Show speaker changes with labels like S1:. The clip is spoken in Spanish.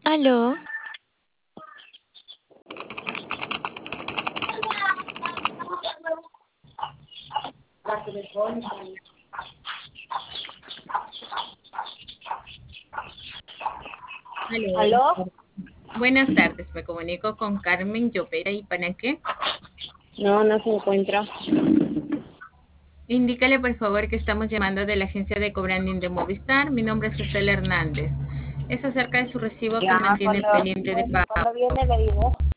S1: Aló,
S2: Aló,
S1: ¿aló?
S2: buenas tardes. Me comunico con Carmen Llovera y ¿para qué?
S1: No, no se encuentra.
S2: Indícale por favor que estamos llamando de la agencia de cobranding de Movistar. Mi nombre es Estela Hernández. Es acerca de su recibo que
S1: Ya,
S2: mantiene pendiente de pago.
S1: cuando viene le digo.